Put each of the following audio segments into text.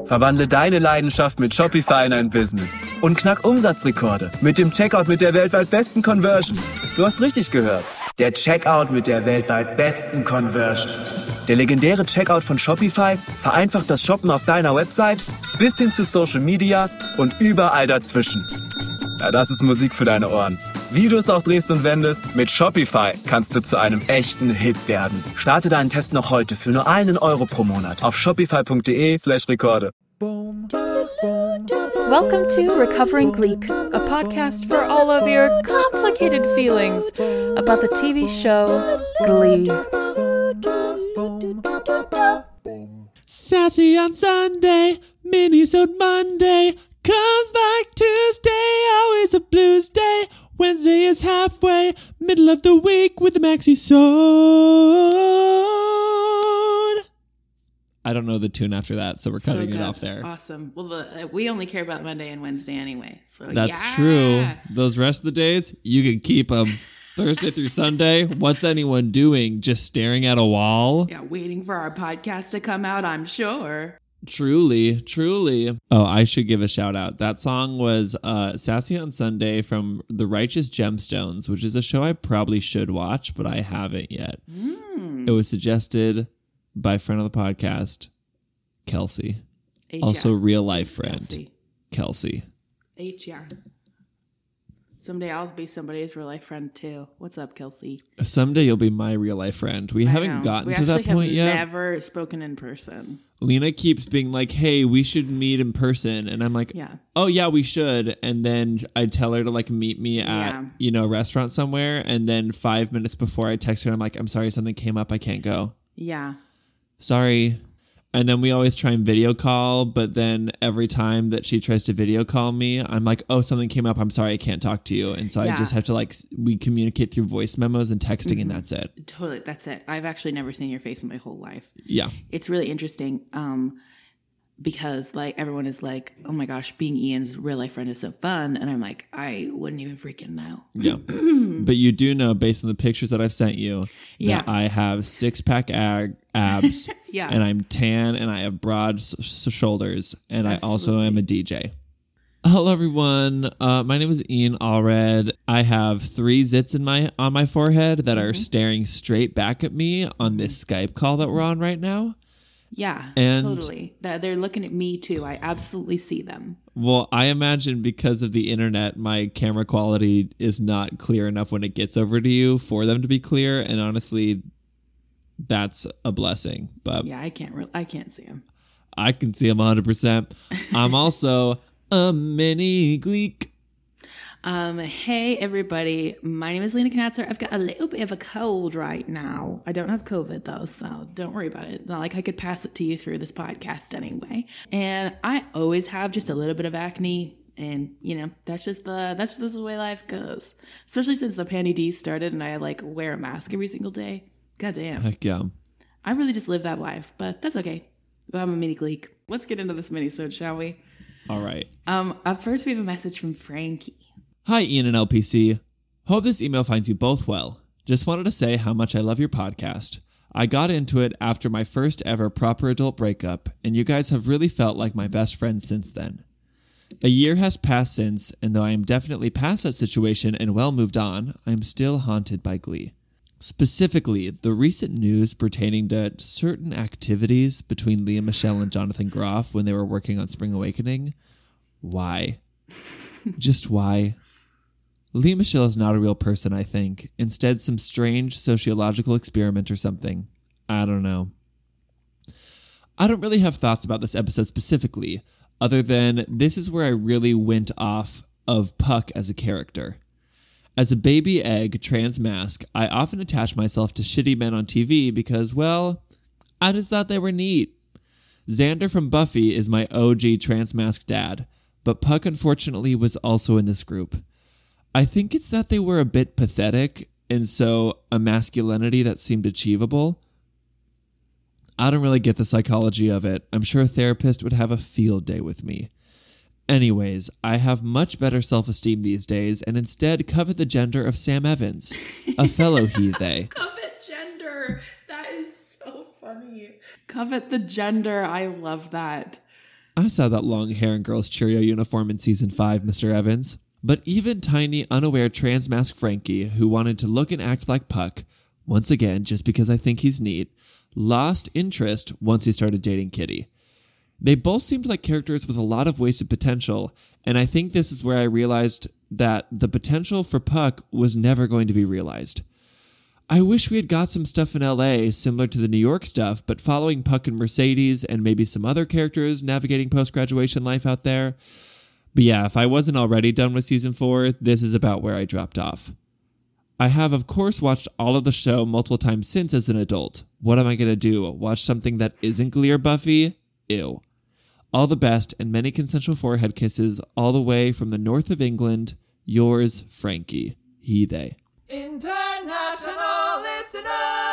Verwandle deine Leidenschaft mit Shopify in ein Business und knack Umsatzrekorde mit dem Checkout mit der weltweit besten Conversion. Du hast richtig gehört. Der Checkout mit der weltweit besten Conversion. Der legendäre Checkout von Shopify vereinfacht das Shoppen auf deiner Website bis hin zu Social Media und überall dazwischen. Ja, das ist Musik für deine Ohren. Wie du es auch drehst und wendest, mit Shopify kannst du zu einem echten Hit werden. Starte deinen Test noch heute für nur €1 pro Monat auf shopify.de/Rekorde. Welcome to Recovering Gleek, a podcast for all of your complicated feelings about the TV show Glee. Sassy on Sunday, Minisode Monday, comes like Tuesday, always a blues day. Wednesday is halfway, middle of the week with the Maxi-sode. I don't know the tune after that, so we're cutting it off there. Awesome. Well, we only care about Monday and Wednesday anyway, so That's true. Those rest of the days, you can keep them. Thursday through Sunday, what's anyone doing? Just staring at a wall? Yeah, waiting for our podcast to come out, I'm sure. Truly. Oh, I should give a shout out. That song was Sassy on Sunday from The Righteous Gemstones, which is a show I probably should watch, but I haven't yet. It was suggested by a friend of the podcast, Kelsey. Also real life friend, Kelsey. Someday I'll be somebody's real life friend too. What's up, Kelsey? Someday you'll be my real life friend. We haven't gotten to that point yet. We have never spoken in person. Lena keeps being like, hey, we should meet in person. And I'm like, oh, yeah, we should. And then I tell her to like meet me at, a restaurant somewhere. And then 5 minutes before I text her, I'm like, I'm sorry, something came up. I can't go. Yeah. Sorry. And then we always try and video call. But then every time that she tries to video call me, I'm like, oh, something came up. I'm sorry, I can't talk to you. And so I just have to we communicate through voice memos and texting and that's it. Totally. That's it. I've actually never seen your face in my whole life. Yeah. It's really interesting. Because everyone is like, oh my gosh, being Ian's real life friend is so fun. And I'm like, I wouldn't even freaking know. Yeah. But you do know based on the pictures that I've sent you that I have 6-pack abs and I'm tan and I have broad shoulders and I also am a DJ. Hello, everyone. My name is Ian Allred. I have 3 zits on my forehead that are staring straight back at me on this Skype call that we're on right now. Yeah, and totally. They're looking at me too. I absolutely see them. Well, I imagine because of the internet, my camera quality is not clear enough when it gets over to you for them to be clear. And honestly, that's a blessing. But yeah, I can't see them. I can see them 100%. I'm also a mini Gleek. Hey everybody, my name is Lena Knatzer. I've got a little bit of a cold right now. I don't have COVID though, so don't worry about it. Not like I could pass it to you through this podcast anyway. And I always have just a little bit of acne, and that's just the way life goes. Especially since the Panty D started and I wear a mask every single day. God damn. Heck yeah. I really just live that life, but that's okay. I'm a mini Gleek. Let's get into this mini-sode, shall we? All right. Up first we have a message from Frankie. Hi, Ian and LPC. Hope this email finds you both well. Just wanted to say how much I love your podcast. I got into it after my first ever proper adult breakup, and you guys have really felt like my best friends since then. A year has passed since, and though I am definitely past that situation and well moved on, I am still haunted by Glee. Specifically, the recent news pertaining to certain activities between Lea Michele and Jonathan Groff when they were working on Spring Awakening. Why? Just why? Lea Michele is not a real person, I think. Instead, some strange sociological experiment or something. I don't know. I don't really have thoughts about this episode specifically, other than this is where I really went off of Puck as a character. As a baby egg trans mask, I often attach myself to shitty men on TV because, well, I just thought they were neat. Xander from Buffy is my OG trans mask dad, but Puck unfortunately was also in this group. I think it's that they were a bit pathetic, and so a masculinity that seemed achievable. I don't really get the psychology of it. I'm sure a therapist would have a field day with me. Anyways, I have much better self-esteem these days and instead covet the gender of Sam Evans, a fellow he-they. Covet gender. That is so funny. Covet the gender. I love that. I saw that long hair and girl's Cheerio uniform in season 5, Mr. Evans. But even tiny, unaware trans mask Frankie, who wanted to look and act like Puck, once again, just because I think he's neat, lost interest once he started dating Kitty. They both seemed like characters with a lot of wasted potential, and I think this is where I realized that the potential for Puck was never going to be realized. I wish we had got some stuff in LA similar to the New York stuff, but following Puck and Mercedes and maybe some other characters navigating post-graduation life out there. But yeah, if I wasn't already done with season 4, this is about where I dropped off. I have, of course, watched all of the show multiple times since as an adult. What am I going to do? Watch something that isn't Glee or Buffy? Ew. All the best and many consensual forehead kisses all the way from the north of England. Yours, Frankie. He, they. International listener!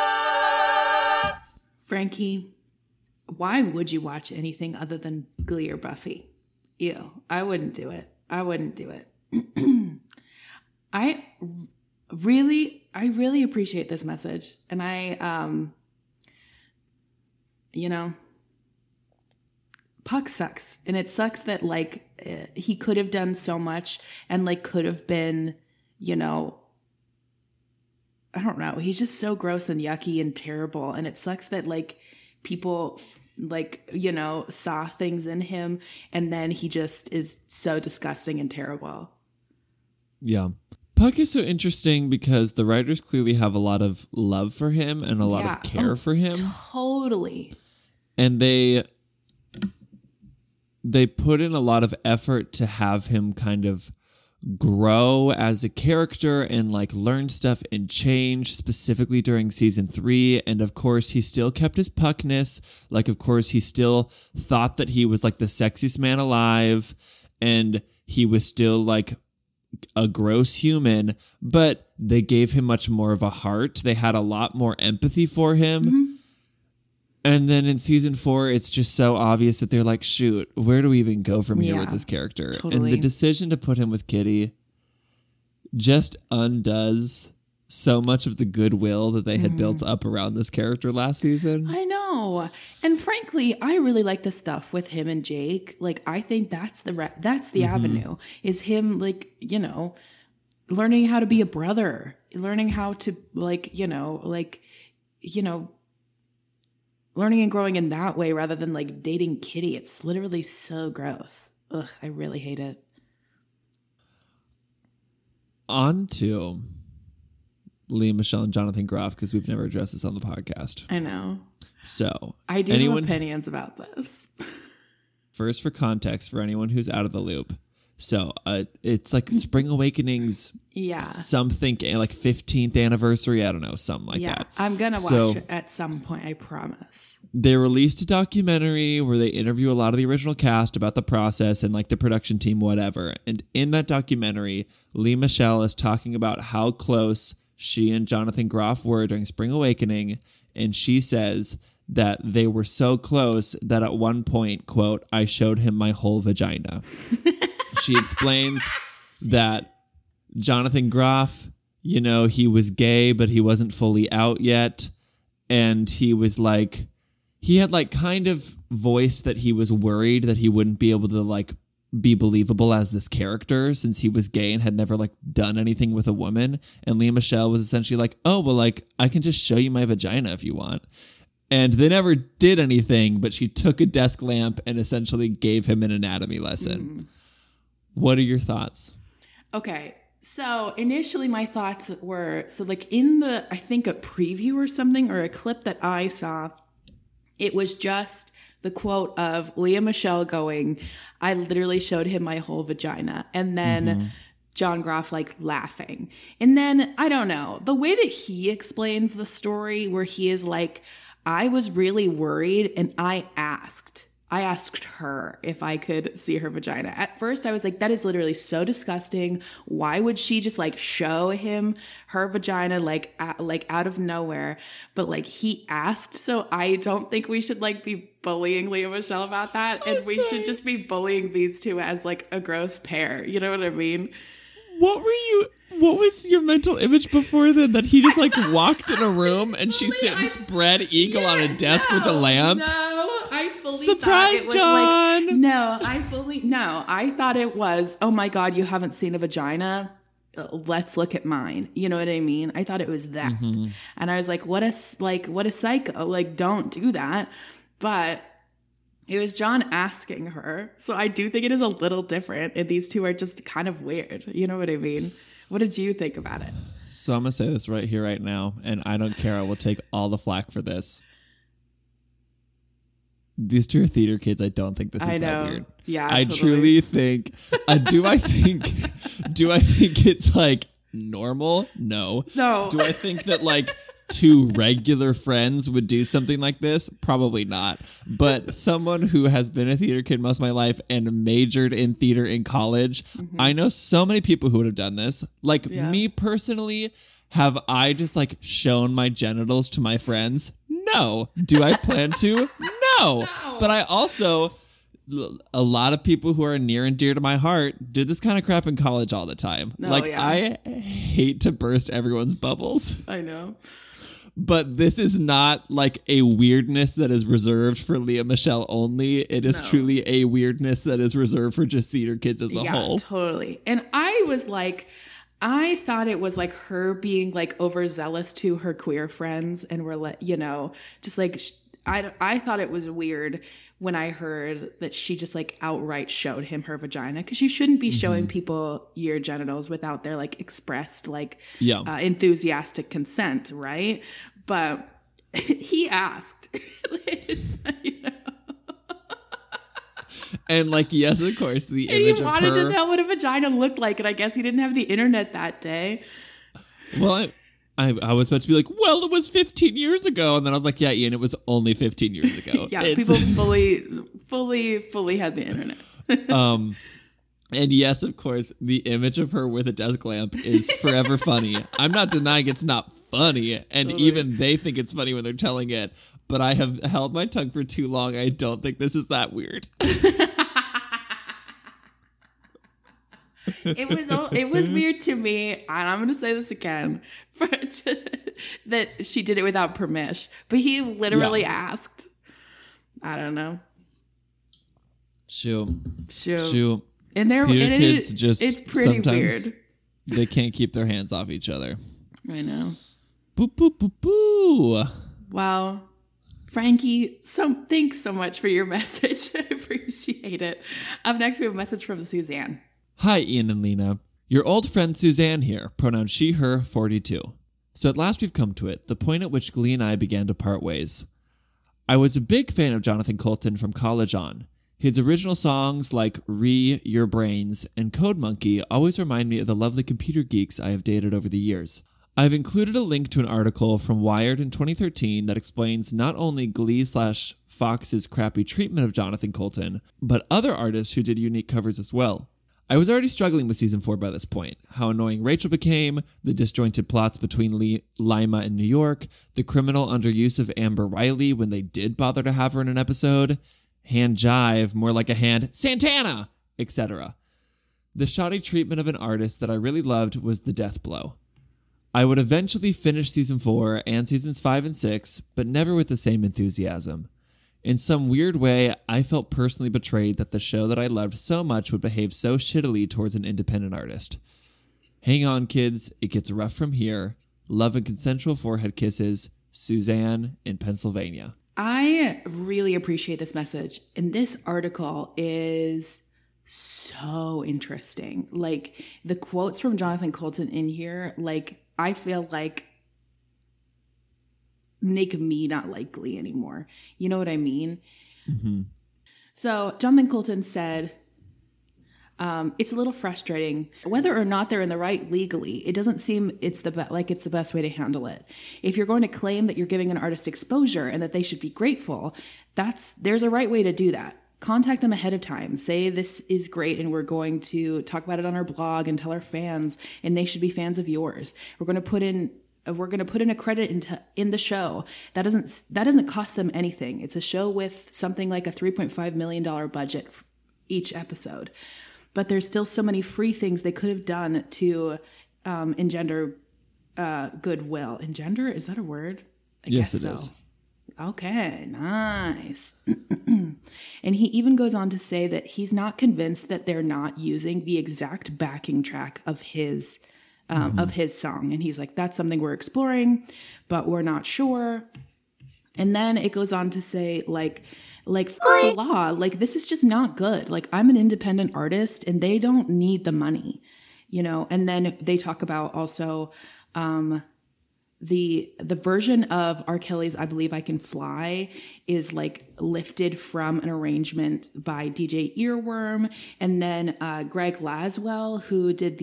Frankie, why would you watch anything other than Glee or Buffy? Ew, I wouldn't do it. I really appreciate this message. And Puck sucks. And it sucks that, like, he could have done so much and, like, could have been, I don't know. He's just so gross and yucky and terrible. And it sucks that, like, people, like, saw things in him and then he just is so disgusting and terrible. Yeah. Puck is so interesting because the writers clearly have a lot of love for him and a lot of care for him. Totally. And they put in a lot of effort to have him kind of grow as a character and, like, learn stuff and change, specifically during season 3. And of course he still kept his Puckness. Like, of course he still thought that he was, like, the sexiest man alive, and he was still, like, a gross human, but they gave him much more of a heart. They had a lot more empathy for him. Mm-hmm. And then in season 4, it's just so obvious that they're like, shoot, where do we even go from here with this character? Totally. And the decision to put him with Kitty just undoes so much of the goodwill that they had built up around this character last season. I know. And frankly, I really like the stuff with him and Jake. Like, I think that's the avenue, is him, like, learning how to be a brother, learning how to, learning and growing in that way rather than, like, dating Kitty. It's literally so gross. Ugh, I really hate it. On to Lea Michele and Jonathan Groff, because we've never addressed this on the podcast. I know. So, I do have opinions about this. First, for context, for anyone who's out of the loop. So, it's like Spring Awakening's something, like 15th anniversary. I don't know, something like that. I'm going to watch it at some point, I promise. They released a documentary where they interview a lot of the original cast about the process and, like, the production team, whatever. And in that documentary, Lea Michele is talking about how close she and Jonathan Groff were during Spring Awakening. And she says that they were so close that at one point, quote, I showed him my whole vagina. She explains that Jonathan Groff, he was gay, but he wasn't fully out yet. And he was like, he had, like, kind of voiced that he was worried that he wouldn't be able to, like, be believable as this character since he was gay and had never, like, done anything with a woman. And Lea Michele was essentially like, oh, well, like, I can just show you my vagina if you want. And they never did anything, but she took a desk lamp and essentially gave him an anatomy lesson. What are your thoughts? Okay, so initially my thoughts were, like, in I think a preview or something, or a clip that I saw, it was just the quote of Lea Michele going, I literally showed him my whole vagina. And then John Groff, like, laughing. And then, I don't know, the way that he explains the story, where he is like, I was really worried and I asked her if I could see her vagina. At first, I was like, that is literally so disgusting. Why would she just, like, show him her vagina, like out of nowhere? But, like, he asked, so I don't think we should, like, be bullying Lea Michele about that. And we should just be bullying these two as, like, a gross pair. You know what I mean? What was your mental image before then? That he just, like, walked in a room and she's sitting spread eagle on a desk with a lamp? No, I Surprise, thought it was John! like, I thought it was, oh my God, you haven't seen a vagina? Let's look at mine. You know what I mean? I thought it was that. Mm-hmm. And I was like, what a psycho. Like, don't do that. But it was John asking her. So I do think it is a little different. And these two are just kind of weird. You know what I mean? What did you think about it? So I'm going to say this right here, right now, and I don't care. I will take all the flack for this. These two are theater kids. I don't think this is that weird. Yeah, I truly think. Do I think it's like normal? No. Do I think that like two regular friends would do something like this? Probably not. But someone who has been a theater kid most of my life and majored in theater in college, I know so many people who would have done this. Like me personally, have I just like shown my genitals to my friends? No. Do I plan to? No. But I also, a lot of people who are near and dear to my heart did this kind of crap in college all the time. I hate to burst everyone's bubbles. I know. But this is not like a weirdness that is reserved for Leah Michelle only. It is truly a weirdness that is reserved for just theater kids as a whole. Yeah, totally. And I was like, I thought it was like her being like overzealous to her queer friends and we're like, you know, just like, I thought it was weird when I heard that she just like outright showed him her vagina, because you shouldn't be showing people your genitals without their like expressed like enthusiastic consent, right? But he asked, you know. And like, yes, of course, the and image he of her. wanted to know what a vagina looked like, and I guess he didn't have the internet that day. Well, I was about to be like, well, it was 15 years ago. And then I was like, yeah, Ian, it was only 15 years ago. People fully had the internet. And yes, of course, the image of her with a desk lamp is forever funny. I'm not denying it's not funny. And even they think it's funny when they're telling it. But I have held my tongue for too long. I don't think this is that weird. It was weird to me, and I'm going to say this again, that she did it without permission. But he literally asked. I don't know. Shoot. And it's pretty weird. They can't keep their hands off each other. I know. Boo, boo, boo, boo. Wow. Frankie, thanks so much for your message. I appreciate it. Up next, we have a message from Suzanne. Hi, Ian and Lena. Your old friend Suzanne here, pronoun she, her, 42. So at last we've come to it, the point at which Glee and I began to part ways. I was a big fan of Jonathan Coulton from college on. His original songs like Your Brains and Code Monkey always remind me of the lovely computer geeks I have dated over the years. I've included a link to an article from Wired in 2013 that explains not only Glee/Fox's crappy treatment of Jonathan Coulton, but other artists who did unique covers as well. I was already struggling with season 4 by this point. How annoying Rachel became, the disjointed plots between Lima and New York, the criminal underuse of Amber Riley when they did bother to have her in an episode, hand jive, more like a hand Santana, etc. The shoddy treatment of an artist that I really loved was the death blow. I would eventually finish season 4 and seasons 5 and 6, but never with the same enthusiasm. In some weird way, I felt personally betrayed that the show that I loved so much would behave so shittily towards an independent artist. Hang on, kids. It gets rough from here. Love and consensual forehead kisses. Suzanne in Pennsylvania. I really appreciate this message. And this article is so interesting. Like, the quotes from Jonathan Coulton in here, like, I feel like make me not like Glee anymore. You know what I mean? Mm-hmm. So Jonathan Coulton said, it's a little frustrating. Whether or not they're in the right legally, it doesn't seem it's the best way to handle it. If you're going to claim that you're giving an artist exposure and that they should be grateful, there's a right way to do that. Contact them ahead of time. Say this is great and we're going to talk about it on our blog and tell our fans, and they should be fans of yours. We're going to put in a credit in the show. That doesn't cost them anything. It's a show with something like a $3.5 million budget for each episode. But there's still so many free things they could have done to engender goodwill. Engender? Is that a word? Yes, it is. Okay, nice. And he even goes on to say that he's not convinced that they're not using the exact backing track of his song. And he's like, that's something we're exploring, but we're not sure. And then it goes on to say, like the law, like, this is just not good. Like, I'm an independent artist and they don't need the money, you know? And then they talk about also, the version of R. Kelly's I Believe I Can Fly is like lifted from an arrangement by DJ Earworm. And then Greg Laswell, who did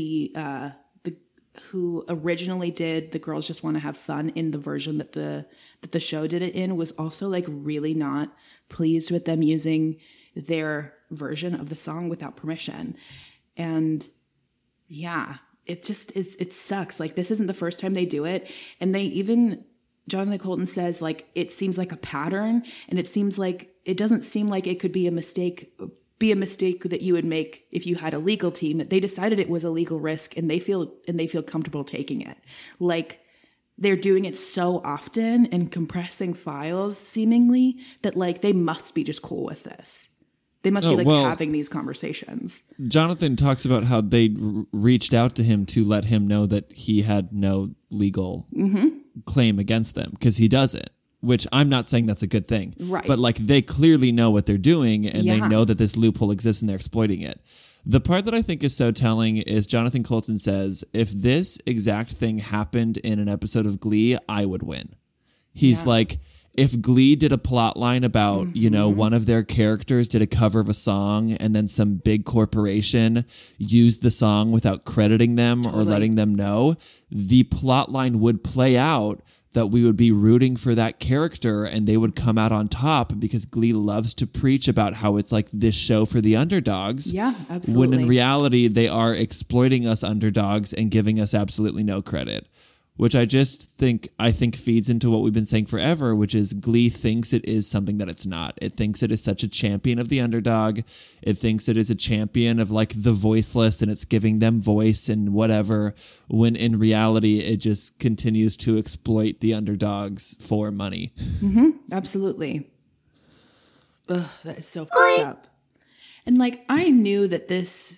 who originally did The Girls Just Want to Have Fun in the version that the show did it in, was also like really not pleased with them using their version of the song without permission. And yeah, it just is, it sucks. Like, this isn't the first time they do it. And Jonathan Coulton says, like, it seems like a pattern, and it doesn't seem like it could be a mistake that you would make if you had a legal team, that they decided it was a legal risk and they feel comfortable taking it. Like, they're doing it so often and compressing files seemingly that, like, they must be just cool with this. They must be having these conversations. Jonathan talks about how they reached out to him to let him know that he had no legal claim against them, because he doesn't, which I'm not saying that's a good thing. Right. But like, they clearly know what they're doing, and they know that this loophole exists and they're exploiting it. The part that I think is so telling is Jonathan Coulton says, if this exact thing happened in an episode of Glee, I would win. He's like, if Glee did a plot line about, you know, one of their characters did a cover of a song and then some big corporation used the song without crediting them or letting them know, the plot line would play out that we would be rooting for that character and they would come out on top, because Glee loves to preach about how it's like this show for the underdogs. Yeah, absolutely. When in reality, they are exploiting us underdogs and giving us absolutely no credit. Which I think feeds into what we've been saying forever, which is Glee thinks it is something that it's not. It thinks it is such a champion of the underdog. It thinks it is a champion of like the voiceless, and it's giving them voice and whatever, when in reality, it just continues to exploit the underdogs for money. Mm-hmm. Absolutely. Ugh, that is so fucked up. And like, I knew that this,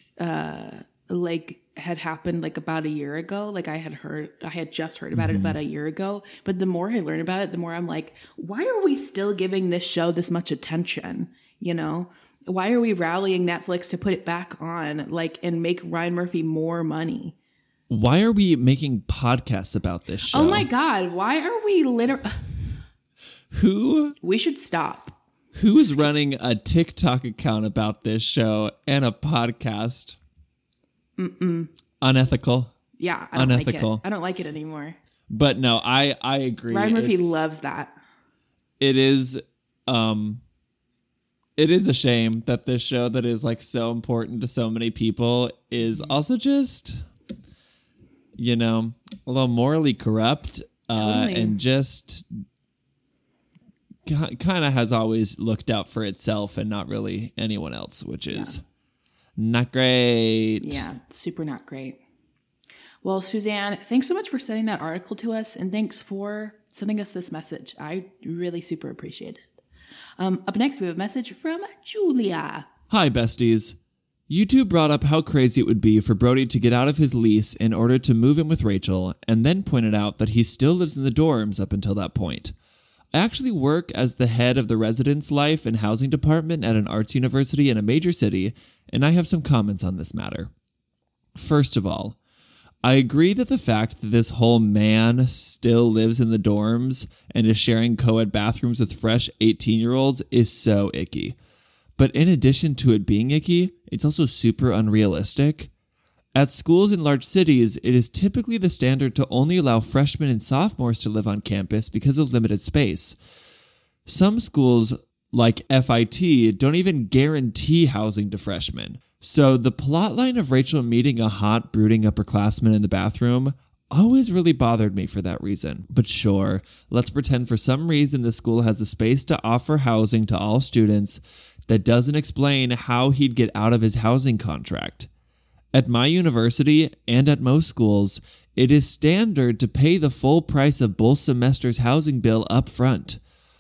had happened like about a year ago. Like, I had just heard about it about a year ago. But the more I learn about it, the more I'm like, why are we still giving this show this much attention? You know, why are we rallying Netflix to put it back on, like, and make Ryan Murphy more money? Why are we making podcasts about this show? Oh my God. Why are we we should stop. Who is running a TikTok account about this show and a podcast? Unethical. Yeah, I don't unethical. Like it. I don't like it anymore. But no, I agree. Ryan Murphy loves that. It is a shame that this show that is like so important to so many people is also just, you know, a little morally corrupt, and just kind of has always looked out for itself and not really anyone else, which is not great. Yeah, super not great. Well, Suzanne, thanks so much for sending that article to us, and thanks for sending us this message. I really super appreciate it. Up next, we have a message from Julia. Hi, besties. You two brought up how crazy it would be for Brody to get out of his lease in order to move in with Rachel, and then pointed out that he still lives in the dorms up until that point. I actually work as the head of the residence life and housing department at an arts university in a major city, and I have some comments on this matter. First of all, I agree that the fact that this whole man still lives in the dorms and is sharing co-ed bathrooms with fresh 18-year-olds is so icky. But in addition to it being icky, it's also super unrealistic. At schools in large cities, it is typically the standard to only allow freshmen and sophomores to live on campus because of limited space. Some schools, like FIT, don't even guarantee housing to freshmen. So the plotline of Rachel meeting a hot, brooding upperclassman in the bathroom always really bothered me for that reason. But sure, let's pretend for some reason the school has the space to offer housing to all students. That doesn't explain how he'd get out of his housing contract. At my university, and at most schools, it is standard to pay the full price of both semesters' housing bill up front.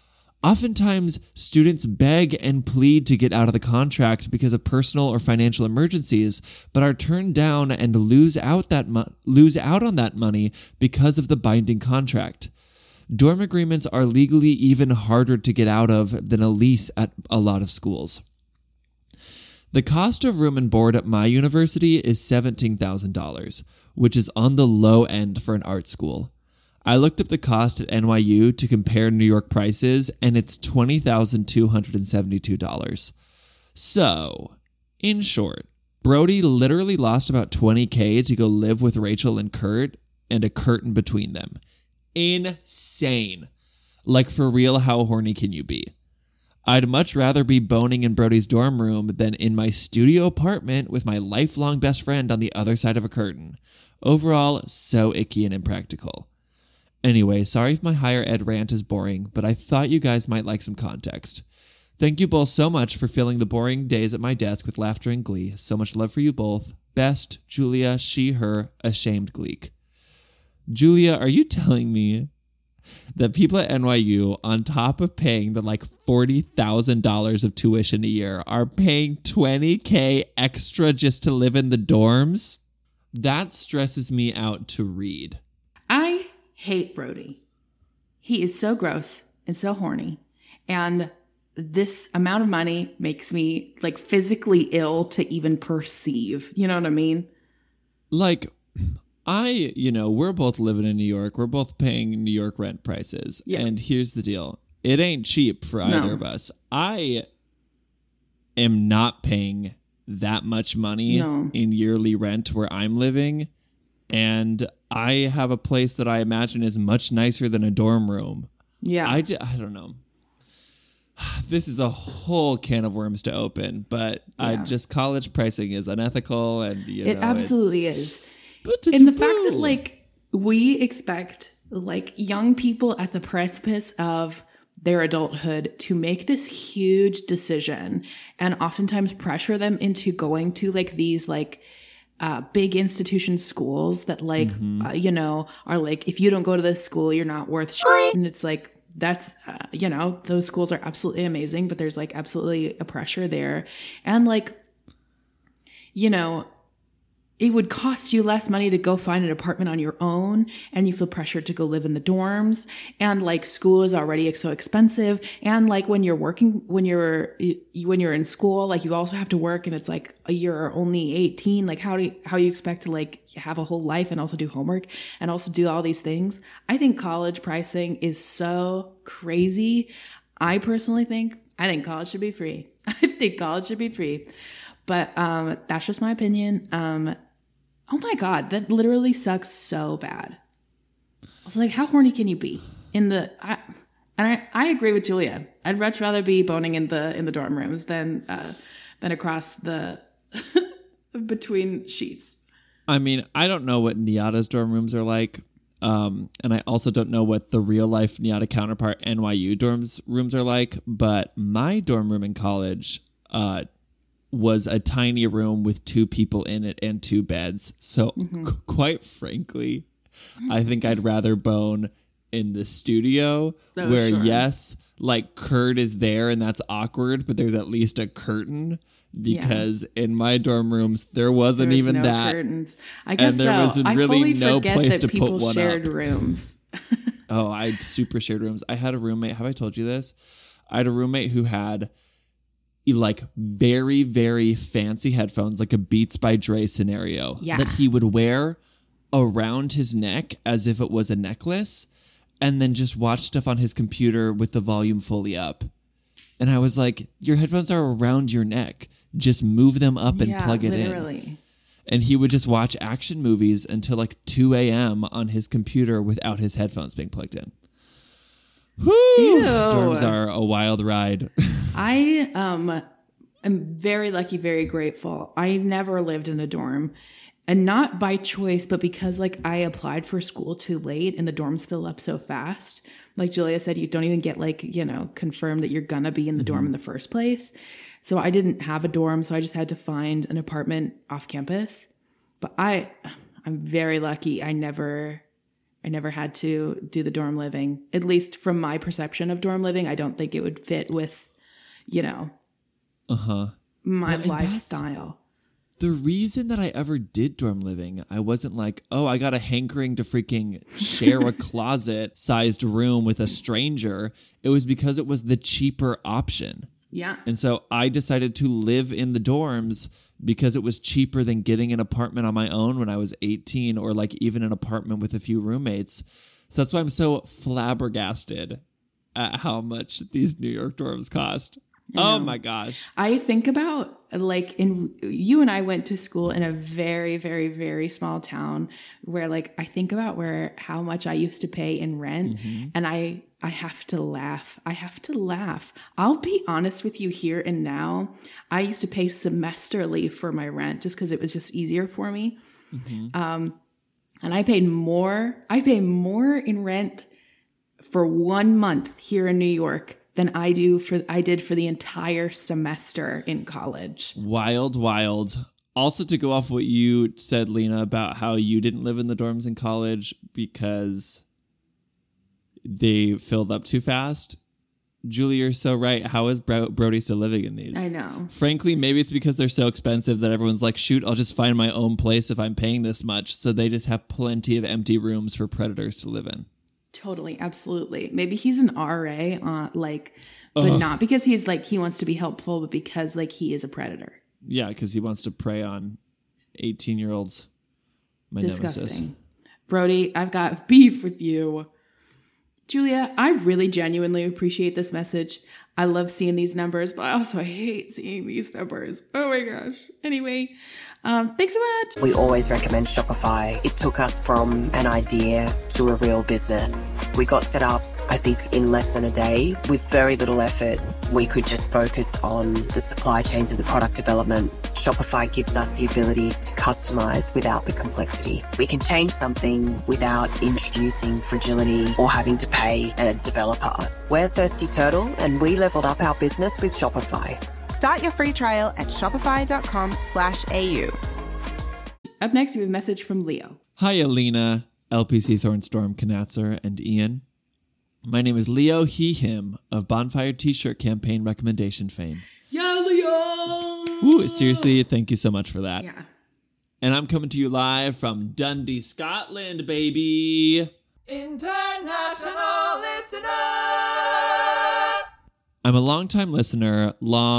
Oftentimes, students beg and plead to get out of the contract because of personal or financial emergencies, but are turned down and lose out on that money because of the binding contract. Dorm agreements are legally even harder to get out of than a lease at a lot of schools. The cost of room and board at my university is $17,000, which is on the low end for an art school. I looked up the cost at NYU to compare New York prices, and it's $20,272. So, in short, Brody literally lost about $20K to go live with Rachel and Kurt, and a curtain between them. Insane. Like, for real, how horny can you be? I'd much rather be boning in Brody's dorm room than in my studio apartment with my lifelong best friend on the other side of a curtain. Overall, so icky and impractical. Anyway, sorry if my higher ed rant is boring, but I thought you guys might like some context. Thank you both so much for filling the boring days at my desk with laughter and glee. So much love for you both. Best, Julia, she, her, ashamed Gleek. Julia, are you telling me that people at NYU, on top of paying the $40,000 of tuition a year, are paying $20K extra just to live in the dorms? That stresses me out to read. I hate Brody. He is so gross and so horny. And this amount of money makes me physically ill to even perceive. You know what I mean? We're both living in New York. We're both paying New York rent prices. Yeah. And here's the deal. It ain't cheap for either of us. I am not paying that much money in yearly rent where I'm living. And I have a place that I imagine is much nicer than a dorm room. Yeah. I don't know. This is a whole can of worms to open, but college pricing is unethical, and it absolutely is. And the fact that we expect young people at the precipice of their adulthood to make this huge decision, and oftentimes pressure them into going to these big institution schools that are if you don't go to this school, you're not worth shit. And it's that's, those schools are absolutely amazing, but there's absolutely a pressure there. And it would cost you less money to go find an apartment on your own, and you feel pressured to go live in the dorms, and school is already so expensive, and when you're working, when you're in school, you also have to work, and it's you're only 18. How you expect to have a whole life and also do homework and also do all these things? I think college pricing is so crazy. I personally think college should be free. I think college should be free, but that's just my opinion. Oh my God, that literally sucks so bad. I was how horny can you be? I agree with Julia. I'd much rather be boning in the dorm rooms than across the between sheets. I mean, I don't know what Niata's dorm rooms are like. And I also don't know what the real life Niata counterpart NYU dorms rooms are like, but my dorm room in college, was a tiny room with 2 people in it and 2 beds. So quite frankly, I think I'd rather bone in the studio where, yes, Kurt is there and that's awkward, but there's at least a curtain, because in my dorm rooms, there wasn't even no that. Curtains. I guess and there was really no place to put one shared up. Rooms. Oh, I super shared rooms. I had a roommate. Have I told you this? I had a roommate who had very, very fancy headphones, a Beats by Dre scenario that he would wear around his neck as if it was a necklace, and then just watch stuff on his computer with the volume fully up. And I was your headphones are around your neck. Just move them up and plug it in. And he would just watch action movies until 2 a.m. on his computer without his headphones being plugged in. Whew. Dorms are a wild ride. I am very lucky, very grateful. I never lived in a dorm, and not by choice, but because I applied for school too late and the dorms fill up so fast. Like Julia said, you don't even get confirmed that you're gonna be in the dorm in the first place. So I didn't have a dorm, so I just had to find an apartment off campus. But I'm very lucky. I never I never had to do the dorm living. At least from my perception of dorm living, I don't think it would fit with, my lifestyle. The reason that I ever did dorm living, I wasn't like, oh, I got a hankering to freaking share a closet-sized room with a stranger. It was because it was the cheaper option. Yeah. And so I decided to live in the dorms because it was cheaper than getting an apartment on my own when I was 18, or like even an apartment with a few roommates. So that's why I'm so flabbergasted at how much these New York dorms cost. Oh my gosh. I think about like you and I went to school in a very, very, very small town where like I think about how much I used to pay in rent, and I have to laugh. I'll be honest with you here and now. I used to pay semesterly for my rent just because it was just easier for me. And I paid more. I pay more in rent for 1 month here in New York than I did for the entire semester in college. Wild, wild. Also, to go off what you said, Lena, about how you didn't live in the dorms in college because they filled up too fast. Julie, you're so right. How is Brody still living in these? I know. Frankly, maybe it's because they're so expensive that everyone's like, shoot, I'll just find my own place if I'm paying this much. So they just have plenty of empty rooms for predators to live in. Totally, absolutely. Maybe he's an RA, but not because he's like he wants to be helpful, but because like he is a predator. Yeah, because he wants to prey on 18-year-olds. My Disgusting. nemesis. Brody, I've got beef with you. Julia, I really genuinely appreciate this message. I love seeing these numbers, but I also hate seeing these numbers. Oh my gosh. Anyway, thanks so much. We always recommend Shopify. It took us from an idea to a real business. We got set up, I think, in less than a day with very little effort. We could just focus on the supply chains and the product development. Shopify gives us the ability to customize without the complexity. We can change something without introducing fragility or having to pay a developer. We're Thirsty Turtle, and we leveled up our business with Shopify. Start your free trial at shopify.com/au. Up next, we have a message from Leo. Hi, Alina, LPC Thornstorm, Knatzer, and Ian. My name is Leo, he, him, of Bonfire T-shirt campaign recommendation fame. Yeah, Leo! Ooh, seriously, thank you so much for that. Yeah. And I'm coming to you live from Dundee, Scotland, baby. International listener! I'm a long-time listener,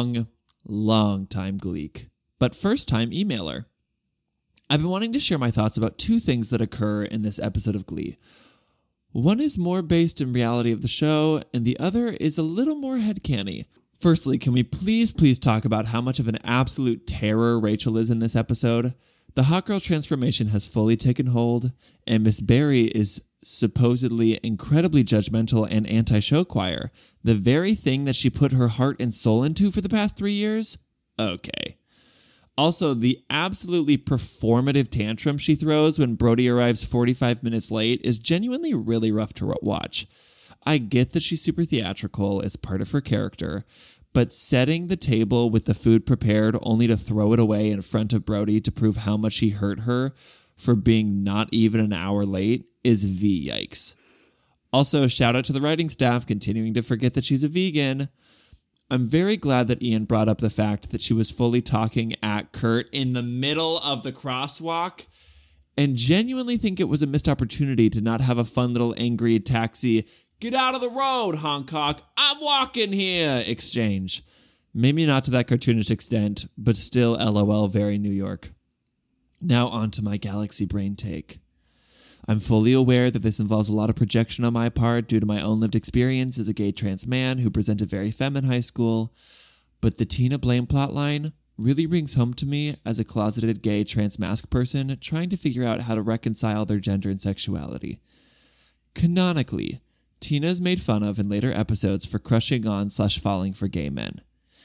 long-time Gleek, but first-time emailer. I've been wanting to share my thoughts about two things that occur in this episode of Glee. One is more based in reality of the show, and the other is a little more headcanny. Firstly, can we please talk about how much of an absolute terror Rachel is in this episode? The hot girl transformation has fully taken hold, and Miss Barry is supposedly incredibly judgmental and anti-show choir. The very thing that she put her heart and soul into for the past 3 years? Okay. Also, the absolutely performative tantrum she throws when Brody arrives 45 minutes late is genuinely really rough to watch. I get that she's super theatrical, it's part of her character, but setting the table with the food prepared only to throw it away in front of Brody to prove how much he hurt her for being not even an hour late is yikes. Also, shout out to the writing staff continuing to forget that she's a vegan. I'm very glad that Ian brought up the fact that she was fully talking at Kurt in the middle of the crosswalk, and genuinely think it was a missed opportunity to not have a fun little angry taxi, get out of the road, Hancock, I'm walking here exchange. Maybe not to that cartoonish extent, but still LOL very New York. Now on to my Galaxy Brain take. I'm fully aware that this involves a lot of projection on my part due to my own lived experience as a gay trans man who presented very femme in high school, but the Tina Blame plotline really rings home to me as a closeted gay trans masc person trying to figure out how to reconcile their gender and sexuality. Canonically, Tina is made fun of in later episodes for crushing on / falling for gay men.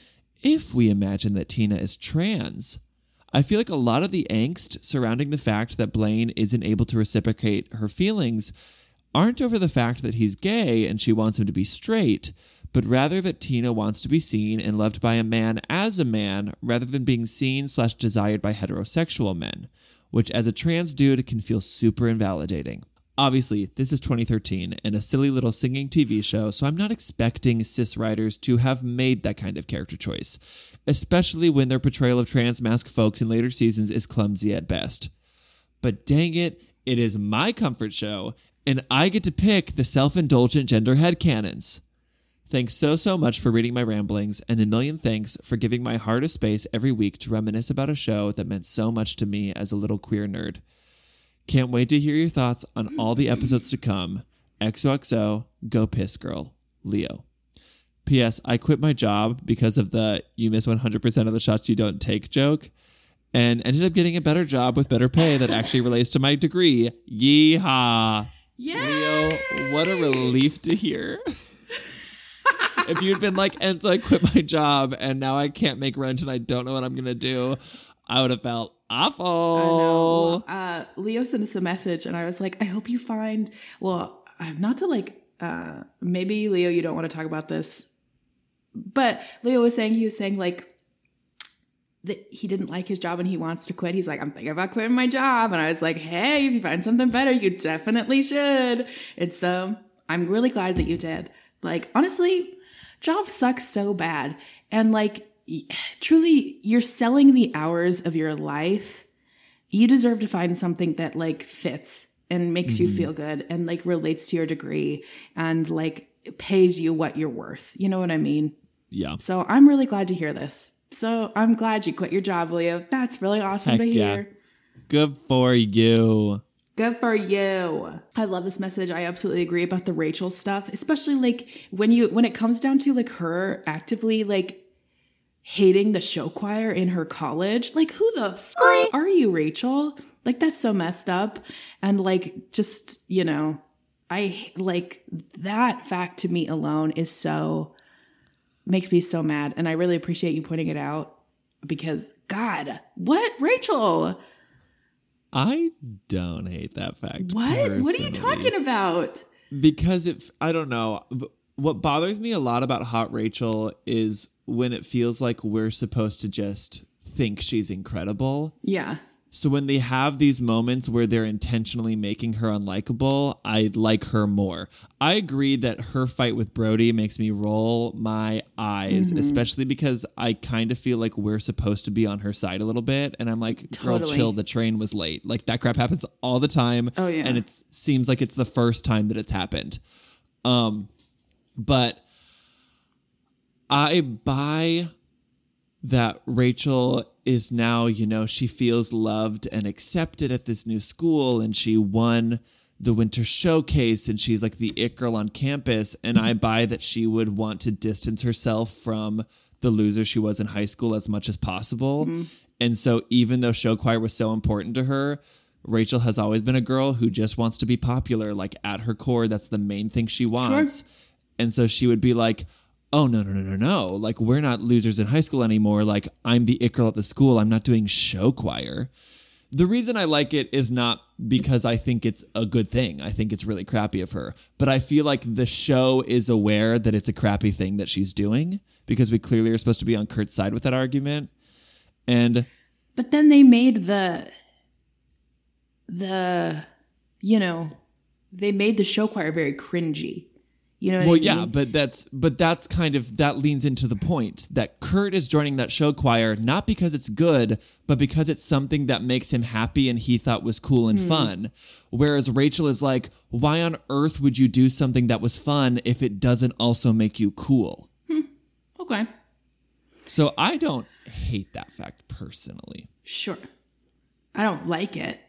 If we imagine that Tina is trans, I feel like a lot of the angst surrounding the fact that Blaine isn't able to reciprocate her feelings aren't over the fact that he's gay and she wants him to be straight, but rather that Tina wants to be seen and loved by a man as a man rather than being seen / desired by heterosexual men, which as a trans dude can feel super invalidating. Obviously, this is 2013 and a silly little singing TV show, so I'm not expecting cis writers to have made that kind of character choice, especially when their portrayal of trans masked folks in later seasons is clumsy at best. But dang it is my comfort show, and I get to pick the self-indulgent gender headcanons. Thanks so much for reading my ramblings, and a million thanks for giving my heart a space every week to reminisce about a show that meant so much to me as a little queer nerd. Can't wait to hear your thoughts on all the episodes to come. XOXO, go piss girl, Leo. P.S. I quit my job because of the you miss 100% of the shots you don't take joke, and ended up getting a better job with better pay that actually relates to my degree. Yeehaw. Yay! Leo, what a relief to hear. If you'd been like, and so I quit my job and now I can't make rent and I don't know what I'm going to do, I would have felt awful. I know. Leo sent us a message and I was like, I hope you find, well, not to like, maybe Leo, you don't want to talk about this, but Leo was saying like, that he didn't like his job and he wants to quit. He's like, I'm thinking about quitting my job. And I was like, hey, if you find something better, you definitely should. It's, I'm really glad that you did. Like, honestly, jobs suck so bad. And like, truly, you're selling the hours of your life. You deserve to find something that like fits and makes you feel good and like relates to your degree and like pays you what you're worth. You know what I mean? Yeah. So I'm really glad to hear this. So I'm glad you quit your job, Leo. That's really awesome to hear. Yeah. Good for you. Good for you. I love this message. I absolutely agree about the Rachel stuff, especially like when it comes down to like her actively like hating the show choir in her college. Like, who the fuck are you, Rachel? Like, that's so messed up. And like, just, you know, I like that fact to me alone is so, makes me so mad. And I really appreciate you pointing it out because God, what? Rachel? I don't hate that fact. What? Personally. What are you talking about? Because I don't know. What bothers me a lot about Hot Rachel is when it feels like we're supposed to just think she's incredible. Yeah. So when they have these moments where they're intentionally making her unlikable, I like her more. I agree that her fight with Brody makes me roll my eyes, especially because I kind of feel like we're supposed to be on her side a little bit. And I'm like, girl, chill, the train was late. Like that crap happens all the time. Oh, yeah. And it seems like it's the first time that it's happened. But I buy that Rachel is now, you know, she feels loved and accepted at this new school and she won the winter showcase and she's like the it girl on campus. And I buy that she would want to distance herself from the loser she was in high school as much as possible. And so even though show choir was so important to her, Rachel has always been a girl who just wants to be popular. Like at her core, that's the main thing she wants. Sure. And so she would be like, oh, no. Like, we're not losers in high school anymore. Like, I'm the it girl at the school. I'm not doing show choir. The reason I like it is not because I think it's a good thing. I think it's really crappy of her. But I feel like the show is aware that it's a crappy thing that she's doing because we clearly are supposed to be on Kurt's side with that argument. But then they made the you know, they made the show choir very cringy. You know what I mean? Yeah, but that's kind of, that leans into the point that Kurt is joining that show choir, not because it's good, but because it's something that makes him happy and he thought was cool and fun. Whereas Rachel is like, why on earth would you do something that was fun if it doesn't also make you cool? Okay. So I don't hate that fact personally. Sure. I don't like it.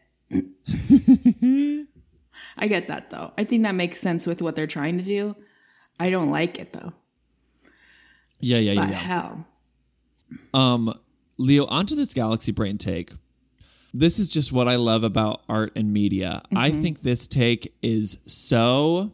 I get that, though. I think that makes sense with what they're trying to do. I don't like it, though. Yeah. But hell. Leo, onto this Galaxy Brain take. This is just what I love about art and media. I think this take is so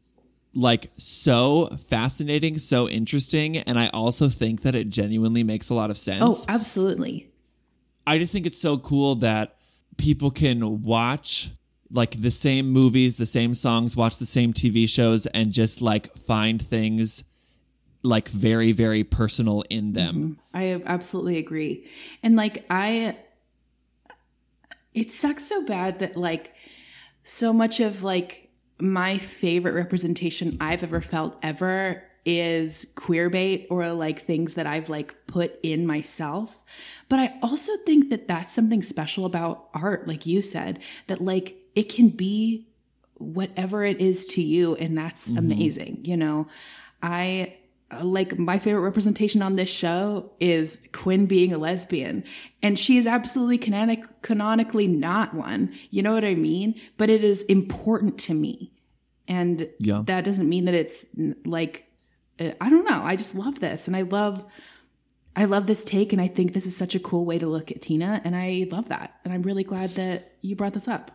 fascinating, so interesting, and I also think that it genuinely makes a lot of sense. Oh, absolutely. I just think it's so cool that people can watch like the same movies, the same songs, watch the same TV shows, and just like find things like very, very personal in them. I absolutely agree. And like it sucks so bad that like so much of like my favorite representation I've ever felt ever is queer bait or like things that I've like put in myself. But I also think that that's something special about art, like you said, that like it can be whatever it is to you. And that's amazing. You know, I like my favorite representation on this show is Quinn being a lesbian, and she is absolutely canonically not one. You know what I mean? But it is important to me. And that doesn't mean that it's like, I don't know. I just love this. And I love this take. And I think this is such a cool way to look at Tina. And I love that. And I'm really glad that you brought this up.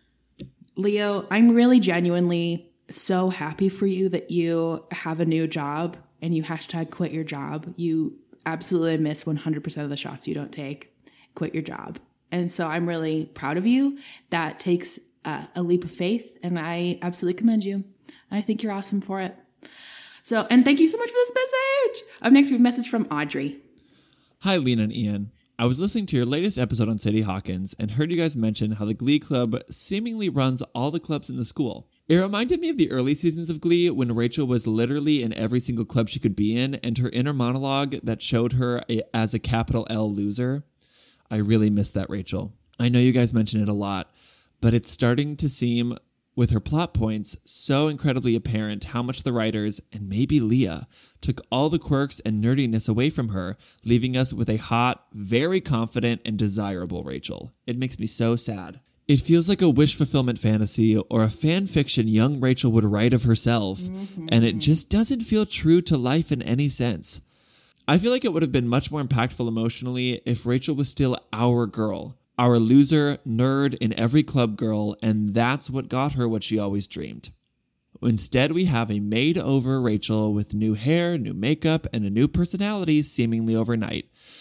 Leo, I'm really genuinely so happy for you that you have a new job and you #quit your job. You absolutely miss 100% of the shots you don't take. Quit your job. And so I'm really proud of you. That takes a leap of faith. And I absolutely commend you. And I think you're awesome for it. So, and thank you so much for this message. Up next, we have a message from Audrey. Hi, Lena and Ian. I was listening to your latest episode on Sadie Hawkins and heard you guys mention how the Glee Club seemingly runs all the clubs in the school. It reminded me of the early seasons of Glee when Rachel was literally in every single club she could be in, and her inner monologue that showed her as a capital L loser. I really miss that Rachel. I know you guys mention it a lot, but it's starting to seem, with her plot points, so incredibly apparent how much the writers, and maybe Leah, took all the quirks and nerdiness away from her, leaving us with a hot, very confident, and desirable Rachel. It makes me so sad. It feels like a wish fulfillment fantasy or a fan fiction young Rachel would write of herself, and it just doesn't feel true to life in any sense. I feel like it would have been much more impactful emotionally if Rachel was still our girl. Our loser, nerd, in every club girl, and that's what got her what she always dreamed. Instead, we have a made-over Rachel with new hair, new makeup, and a new personality seemingly overnight.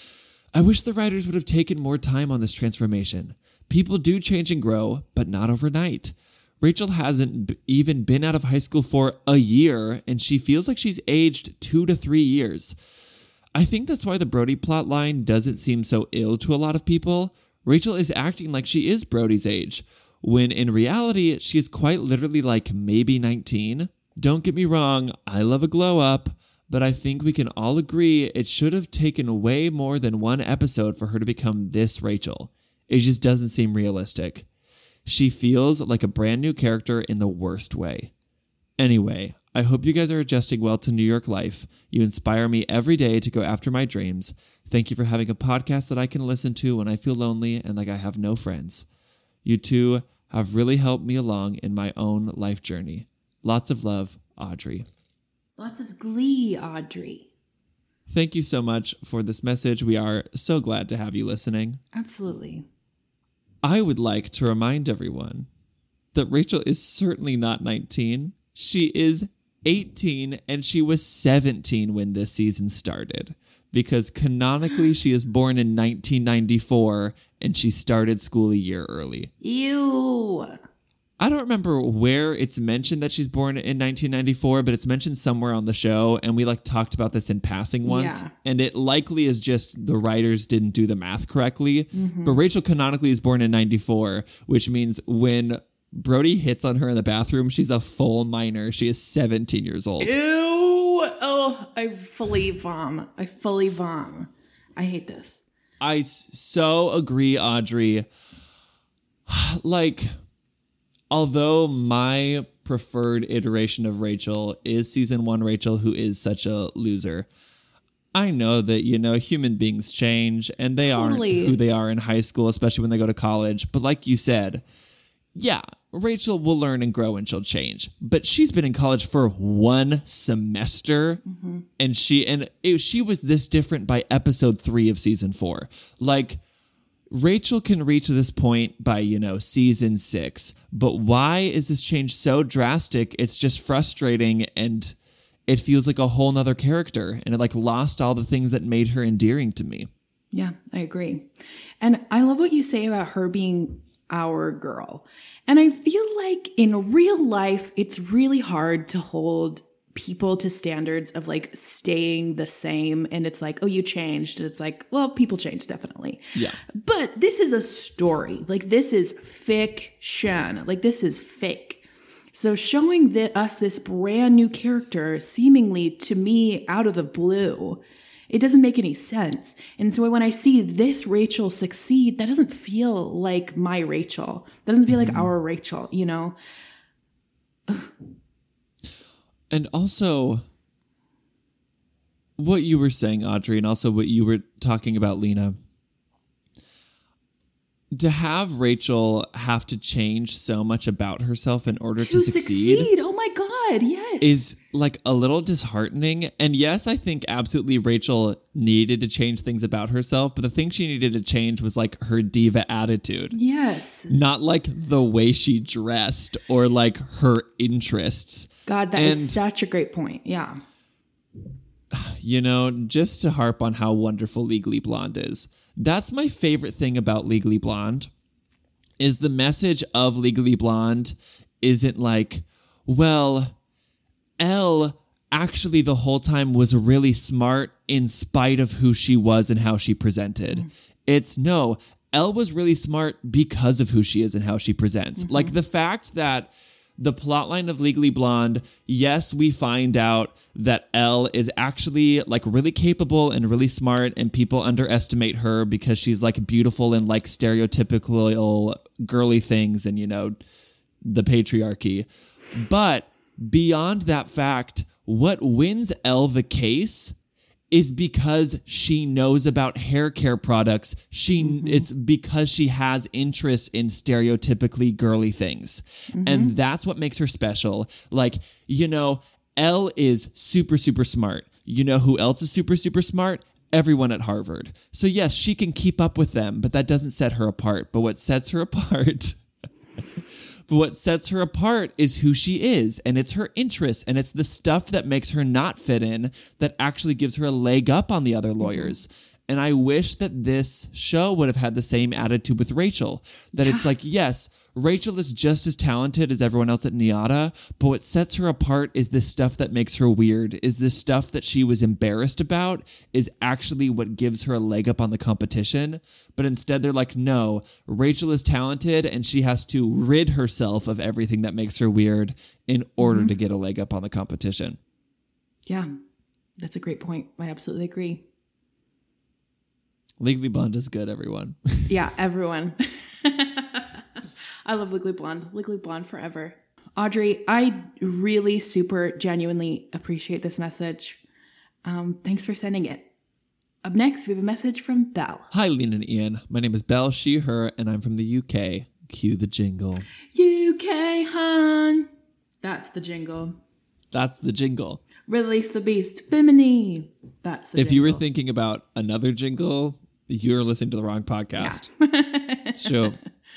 I wish the writers would have taken more time on this transformation. People do change and grow, but not overnight. Rachel hasn't even been out of high school for a year, and she feels like she's aged 2 to 3 years. I think that's why the Brody plotline doesn't seem so ill to a lot of people. Rachel is acting like she is Brody's age, when in reality, she is quite literally like maybe 19. Don't get me wrong, I love a glow up, but I think we can all agree it should have taken way more than one episode for her to become this Rachel. It just doesn't seem realistic. She feels like a brand new character in the worst way. Anyway, I hope you guys are adjusting well to New York life. You inspire me every day to go after my dreams. Thank you for having a podcast that I can listen to when I feel lonely and like I have no friends. You two have really helped me along in my own life journey. Lots of love, Audrey. Lots of glee, Audrey. Thank you so much for this message. We are so glad to have you listening. Absolutely. I would like to remind everyone that Rachel is certainly not 19. She is 18 and she was 17 when this season started, because canonically she is born in 1994 and she started school a year early. Ew. I don't remember where it's mentioned that she's born in 1994, but it's mentioned somewhere on the show, and we talked about this in passing once, and it likely is just the writers didn't do the math correctly. But Rachel canonically is born in 94, which means when Brody hits on her in the bathroom, she's a full minor. She is 17 years old. Ew. Oh, I fully vom. I hate this. I so agree, Audrey. Although my preferred iteration of Rachel is season 1 Rachel, who is such a loser, I know that, human beings change and they aren't who they are in high school, especially when they go to college. But like you said, yeah, Rachel will learn and grow and she'll change. But she's been in college for 1 semester and she was this different by episode 3 of season 4. Rachel can reach this point by, season 6. But why is this change so drastic? It's just frustrating, and it feels like a whole nother character, and it lost all the things that made her endearing to me. Yeah, I agree. And I love what you say about her being our girl. And I feel like in real life, it's really hard to hold people to standards of like staying the same. And it's like, oh, you changed. And it's like, well, people change, definitely. Yeah. But this is a story. Like, this is fiction. Like, this is fake. So showing us this brand new character, seemingly to me out of the blue, it doesn't make any sense. And so when I see this Rachel succeed, that doesn't feel like my Rachel. That doesn't feel like our Rachel, you know? And also, what you were saying, Audrey, and also what you were talking about, Lena, to have Rachel have to change so much about herself in order to succeed. Oh my God, yes. Is like a little disheartening. And yes, I think absolutely Rachel needed to change things about herself, but the thing she needed to change was like her diva attitude. Yes. Not like the way she dressed or like her interests. God, that is such a great point. Yeah. You know, just to harp on how wonderful Legally Blonde is. That's my favorite thing about Legally Blonde, is the message of Legally Blonde isn't like, well, Elle actually the whole time was really smart in spite of who she was and how she presented. It's no, Elle was really smart because of who she is and how she presents. Like the fact that the plotline of Legally Blonde, yes, we find out that Elle is actually like really capable and really smart, and people underestimate her because she's like beautiful and like stereotypical girly things and, you know, the patriarchy. But beyond that fact, what wins Elle the case is because she knows about hair care products. It's because she has interest in stereotypically girly things. And that's what makes her special. Like, you know, Elle is super, super smart. You know who else is super, super smart? Everyone at Harvard. So yes, she can keep up with them, but that doesn't set her apart. But what sets her apart... But what sets her apart is who she is, and it's her interests, and it's the stuff that makes her not fit in that actually gives her a leg up on the other lawyers. And I wish that this show would have had the same attitude with Rachel, that it's like, yes, Rachel is just as talented as everyone else at NYADA, but what sets her apart is this stuff that makes her weird, is this stuff that she was embarrassed about, is actually what gives her a leg up on the competition. But instead they're like, no, Rachel is talented and she has to rid herself of everything that makes her weird in order to get a leg up on the competition. Yeah, that's a great point. I absolutely agree. Legally Blonde is good, everyone. Yeah, everyone. I love Legally Blonde. Legally Blonde forever. Audrey, I really super genuinely appreciate this message. Thanks for sending it. Up next, we have a message from Belle. Hi, Lena and Ian. My name is Belle, she, her, and I'm from the UK. Cue the jingle. UK, hon. That's the jingle. That's the jingle. Release the beast. Bimini. That's the jingle. If you were thinking about another jingle, you're listening to the wrong podcast. Yeah. Sure.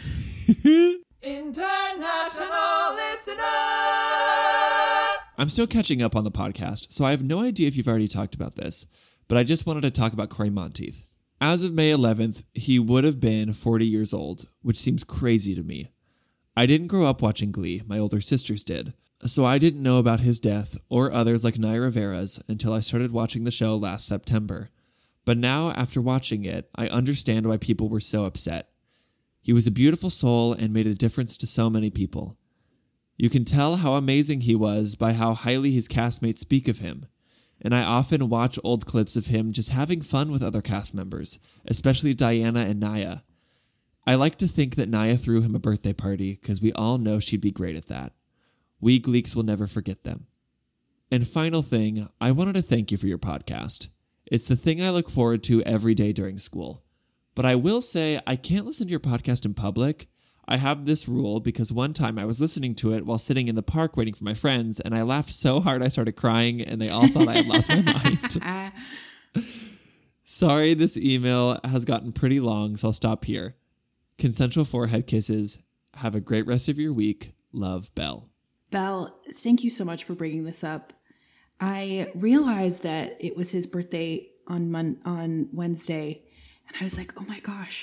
International listener! I'm still catching up on the podcast, so I have no idea if you've already talked about this, but I just wanted to talk about Corey Monteith. As of May 11th, he would have been 40 years old, which seems crazy to me. I didn't grow up watching Glee, my older sisters did, so I didn't know about his death or others like Naya Rivera's until I started watching the show last September. But now, after watching it, I understand why people were so upset. He was a beautiful soul and made a difference to so many people. You can tell how amazing he was by how highly his castmates speak of him. And I often watch old clips of him just having fun with other cast members, especially Diana and Naya. I like to think that Naya threw him a birthday party because we all know she'd be great at that. We Gleeks will never forget them. And final thing, I wanted to thank you for your podcast. It's the thing I look forward to every day during school. But I will say I can't listen to your podcast in public. I have this rule because one time I was listening to it while sitting in the park waiting for my friends, and I laughed so hard I started crying, and they all thought I had lost my mind. Sorry, this email has gotten pretty long, so I'll stop here. Consensual forehead kisses. Have a great rest of your week. Love, Belle. Belle, thank you so much for bringing this up. I realized that it was his birthday on Wednesday, and I was like, oh my gosh,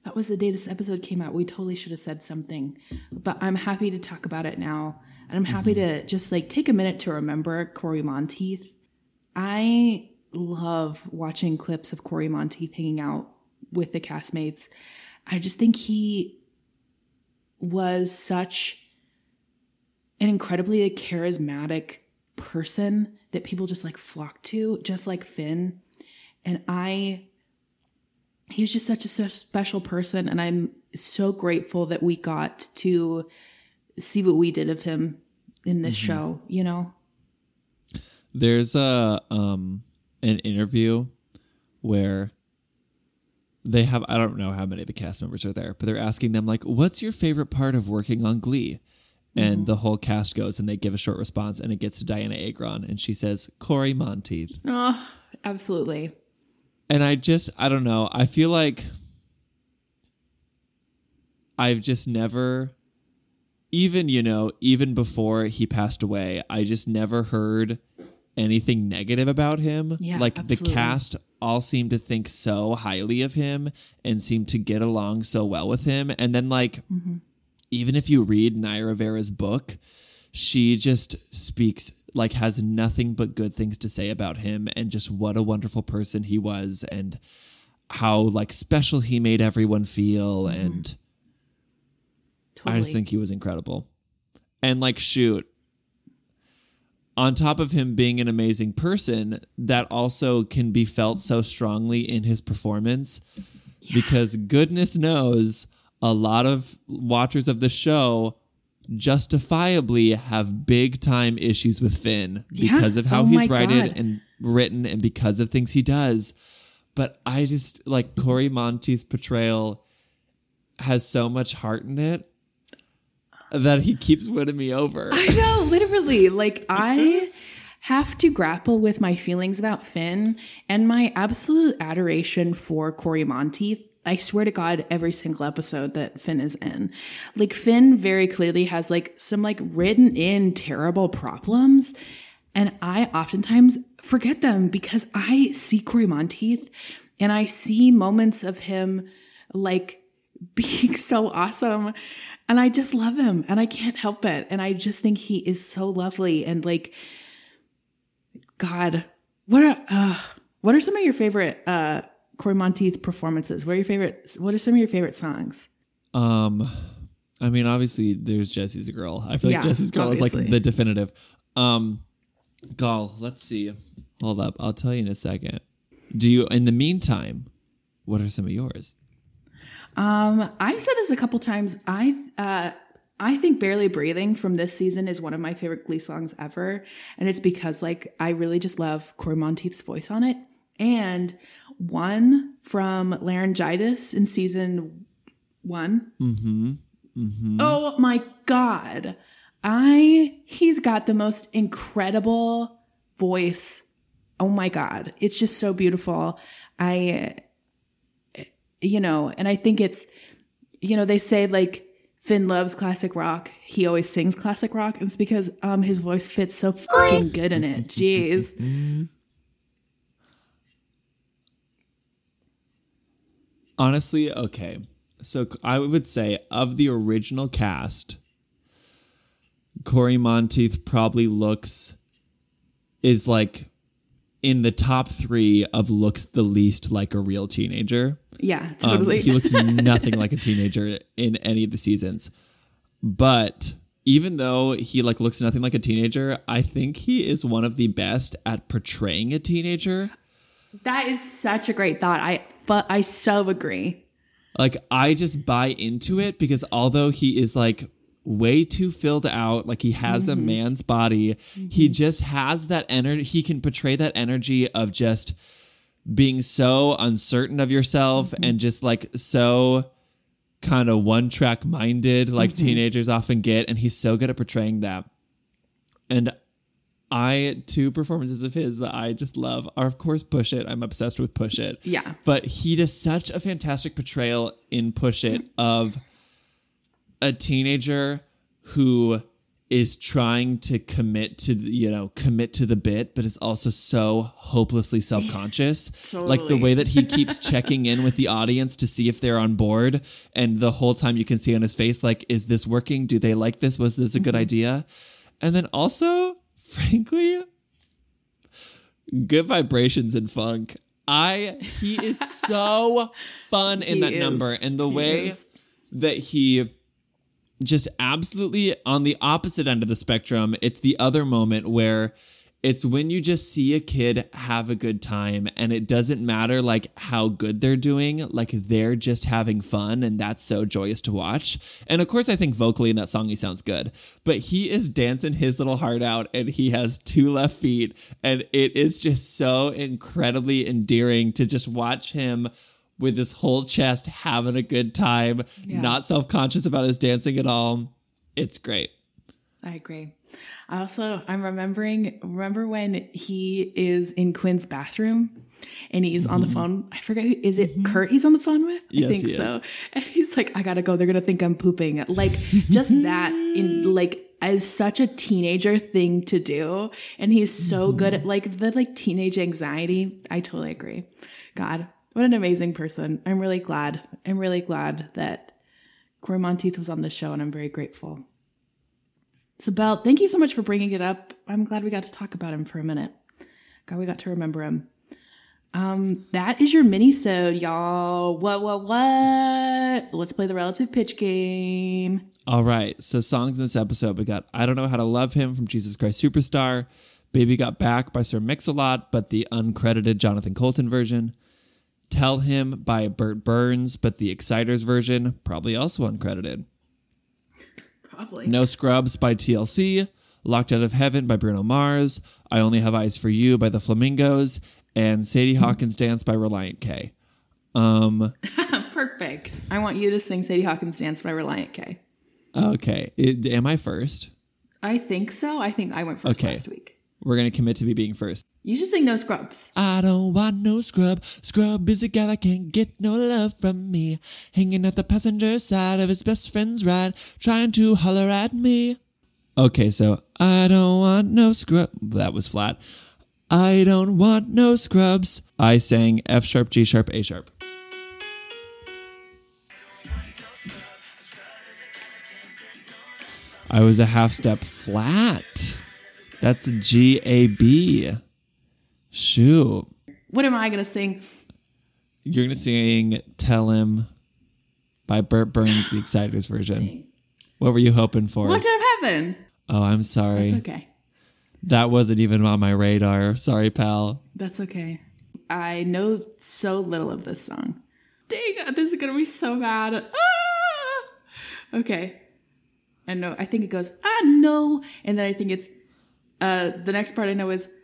that was the day this episode came out. We totally should have said something, but I'm happy to talk about it now. And I'm happy to just like take a minute to remember Corey Monteith. I love watching clips of Corey Monteith hanging out with the castmates. I just think he was such an incredibly charismatic person that people just like flocked to, just like Finn. And he was just such a special person. And I'm so grateful that we got to see what we did of him in this show, you know? There's an interview where they have, I don't know how many of the cast members are there, but they're asking them like, what's your favorite part of working on Glee? And the whole cast goes and they give a short response, and it gets to Diana Agron, and she says, Corey Monteith. Oh, absolutely. And I don't know. I feel like I've just never, even before he passed away, I just never heard anything negative about him. Yeah, like absolutely. The cast all seemed to think so highly of him and seemed to get along so well with him. And then even if you read Naya Rivera's book, she just speaks, like, has nothing but good things to say about him and just what a wonderful person he was and how, like, special he made everyone feel. And Totally. I just think he was incredible. And, like, shoot, on top of him being an amazing person, that also can be felt so strongly in his performance because goodness knows a lot of watchers of the show justifiably have big time issues with Finn because of how he's written and because of things he does. But I just like Corey Monteith's portrayal has so much heart in it that he keeps winning me over. I know, literally. Like, I have to grapple with my feelings about Finn and my absolute adoration for Corey Monteith. I swear to God, every single episode that Finn is in. Like, Finn very clearly has, like, some, like, written in terrible problems. And I oftentimes forget them because I see Corey Monteith and I see moments of him, like, being so awesome. And I just love him and I can't help it. And I just think he is so lovely. And, like, God, what are some of your favorite Corey Monteith performances? What are some of your favorite songs? I mean, obviously there's Jesse's a Girl. I feel like Jesse's Girl is like the definitive. Gall, let's see. Hold up. I'll tell you in a second. In the meantime, what are some of yours? I've said this a couple times. I think Barely Breathing from this season is one of my favorite Glee songs ever. And it's because, like, I really just love Corey Monteith's voice on it. And one from Laryngitis in season 1. Oh my God. He's got the most incredible voice. Oh my God. It's just so beautiful. And I think it's, they say, like, Finn loves classic rock. He always sings classic rock. And it's because his voice fits so fucking good in it. Jeez. Honestly, okay. So I would say of the original cast, Corey Monteith probably is like in the top 3 of looks the least like a real teenager. Yeah, totally. He looks nothing like a teenager in any of the seasons. But even though he like looks nothing like a teenager, I think he is one of the best at portraying a teenager. That is such a great thought. But I so agree. Like, I just buy into it because although he is like way too filled out, like he has a man's body, he just has that energy. He can portray that energy of just being so uncertain of yourself and just like so kind of one track minded, like teenagers often get. And he's so good at portraying that. And two performances of his that I just love are, of course, Push It. I'm obsessed with Push It. Yeah. But he does such a fantastic portrayal in Push It of a teenager who is trying to commit to the bit, but is also so hopelessly self-conscious. Totally. Like the way that he keeps checking in with the audience to see if they're on board. And the whole time you can see on his face, like, is this working? Do they like this? Was this a good idea? And then also, frankly, good vibrations in funk. He is so fun in that number. And the way that he just absolutely on the opposite end of the spectrum, it's the other moment where it's when you just see a kid have a good time and it doesn't matter like how good they're doing, like they're just having fun, and that's so joyous to watch. And of course, I think vocally in that song he sounds good, but he is dancing his little heart out and he has 2 left feet, and it is just so incredibly endearing to just watch him with his whole chest having a good time, not self-conscious about his dancing at all. It's great. I agree. I'm remember when he is in Quinn's bathroom and he's on the phone. I forget is it Kurt he's on the phone with? Yes, I think he so. is. And he's like, I gotta go. They're gonna think I'm pooping. Like just that in like as such a teenager thing to do. And he's so good at like the like teenage anxiety. I totally agree. God, what an amazing person. I'm really glad that Corey Monteith was on the show, and I'm very grateful. So, Belle, thank you so much for bringing it up. I'm glad we got to talk about him for a minute. Glad we got to remember him. That is your mini-sode, y'all. What? Let's play the relative pitch game. All right. So songs in this episode, we got I Don't Know How to Love Him from Jesus Christ Superstar, Baby Got Back by Sir Mix-a-Lot, but the uncredited Jonathan Colton version, Tell Him by Burt Burns, but the Exciters version, probably also uncredited. Probably. No Scrubs by TLC, Locked Out of Heaven by Bruno Mars, I Only Have Eyes for You by the Flamingos, and Sadie Hawkins Dance by Reliant K. Perfect. I want you to sing Sadie Hawkins Dance by Reliant K. Okay. Am I first? I think so. I think I went first last week. We're going to commit to me being first. You should sing No Scrubs. I don't want no scrub. Scrub is a guy that can't get no love from me. Hanging at the passenger side of his best friend's ride, trying to holler at me. Okay, so I don't want no scrub. That was flat. I don't want no scrubs. I sang F sharp, G sharp, A sharp. I was a half step flat. That's a G, A, B. Shoot. What am I going to sing? You're going to sing Tell Him by Burt Burns, the Exciters version. What were you hoping for? Locked Out of Heaven. Oh, I'm sorry. That's okay. That wasn't even on my radar. Sorry, pal. That's okay. I know so little of this song. Dang, this is going to be so bad. Ah! Okay. I think it goes, I know. And then I think it's, the next part I know is,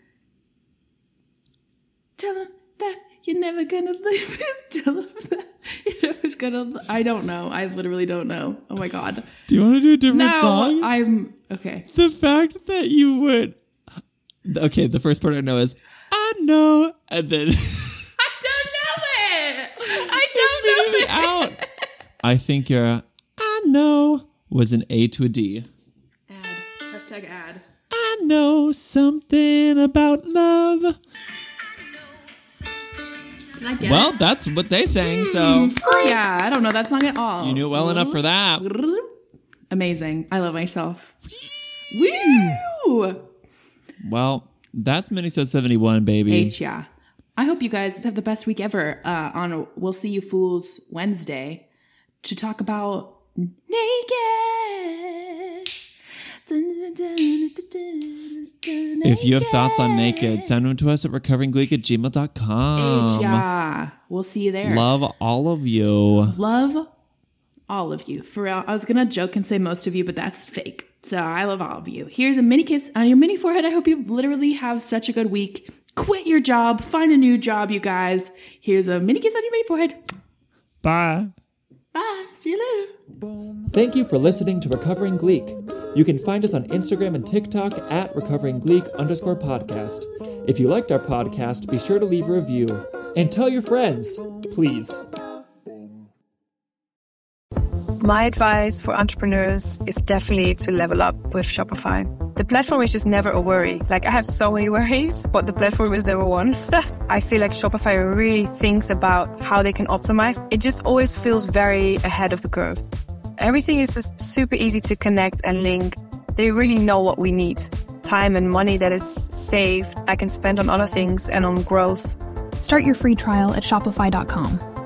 tell him that you're never gonna leave him. Tell him that you're never gonna. I don't know. I literally don't know. Oh my God. Do you want to do a different song? I'm okay. The fact that you would. Okay, the first part I know is, I know. And then. I don't know it. I don't know it. Out. I think your I know was an A to a D. Ad. I know something about love. Well, that's what they sang, so. Yeah, I don't know that song at all. You knew it well enough for that. Amazing. I love myself. Woo! Well, that's Minisode 71, baby. H, yeah. I hope you guys have the best week ever on We'll See You Fools Wednesday to talk about Naked. If you have thoughts on Naked, send them to us at recoveringgleek@gmail.com. Yeah, we'll see you there. Love all of you. Love all of you. For real, I was gonna joke and say most of you, but that's fake. So I love all of you. Here's a mini kiss on your mini forehead. I hope you literally have such a good week. Quit your job, find a new job, you guys. Here's a mini kiss on your mini forehead. Bye. Bye. See you later. Thank you for listening to Recovering Gleek. You can find us on Instagram and TikTok at recoveringgleek_podcast. If you liked our podcast, be sure to leave a review. And tell your friends, please. My advice for entrepreneurs is definitely to level up with Shopify. The platform is just never a worry. Like, I have so many worries, but the platform is number one. I feel like Shopify really thinks about how they can optimize. It just always feels very ahead of the curve. Everything is just super easy to connect and link. They really know what we need. Time and money that is saved, I can spend on other things and on growth. Start your free trial at Shopify.com.